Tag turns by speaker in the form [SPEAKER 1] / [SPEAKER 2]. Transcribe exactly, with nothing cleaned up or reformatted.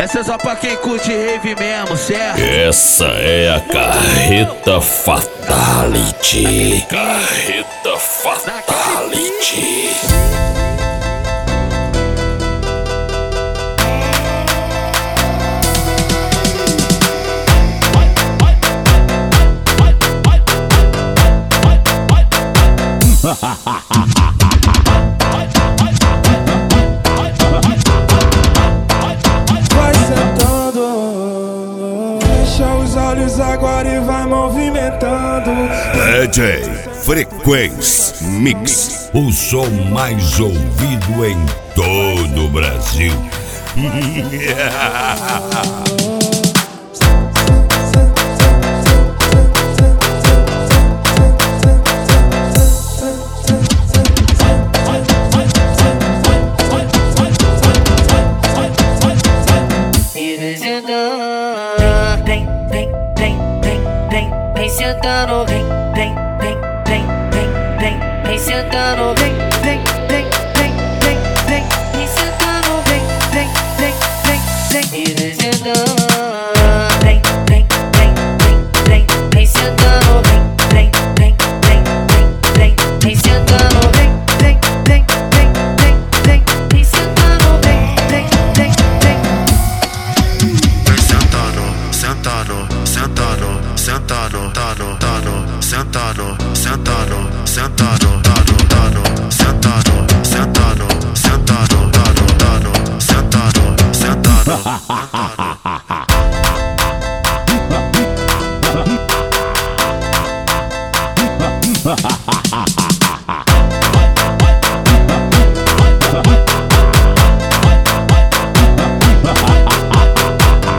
[SPEAKER 1] Essa é só pra quem curte rave mesmo, certo?
[SPEAKER 2] Essa é a Carreta Fatality. Carreta Fatality.
[SPEAKER 3] Vai sentando, fecha os olhos agora e vai movimentando.
[SPEAKER 4] D J Frequência Mix, o som mais ouvido em todo o Brasil.
[SPEAKER 5] Vem, vem, vem, vem, vem, vem sentando, vem, vem, vem, vem, vem, vem, vem sentando, vem, vem, vem, vem, vem, vem, vem sentando, vem, vem, vem, vem, vem, vem sentando, vem, vem, vem, vem, vem, vem sentando, vem, vem, vem, vem, vem, vem, vem sentando, vem, vem, vem, vem, vem, vem, vem sentando, vem, vem, vem, vem.
[SPEAKER 6] Sentado, sentado, sentado, tado, tado, sentado, sentado, sentado, tado, tado, sentado, sentado, sentado, tado, tado, sentado, sentado, sentado.